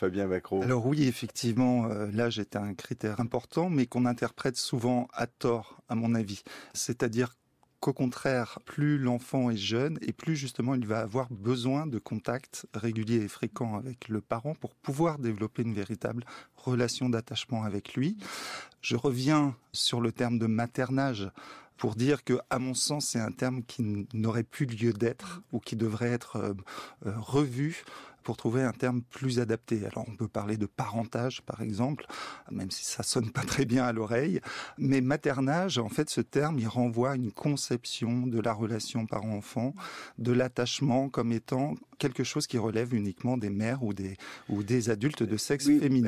Fabien Vacquereau. Alors oui, effectivement, l'âge est un critère important, mais qu'on interprète souvent à tort, à mon avis. C'est-à-dire qu'au contraire, plus l'enfant est jeune et plus justement il va avoir besoin de contacts réguliers et fréquents avec le parent pour pouvoir développer une véritable relation d'attachement avec lui. Je reviens sur le terme de maternage pour dire que, à mon sens, c'est un terme qui n'aurait plus lieu d'être ou qui devrait être revu pour trouver un terme plus adapté. Alors, on peut parler de parentage, par exemple, même si ça sonne pas très bien à l'oreille. Mais maternage, en fait, ce terme, il renvoie à une conception de la relation parent-enfant, de l'attachement comme étant quelque chose qui relève uniquement des mères ou des adultes de sexe féminin.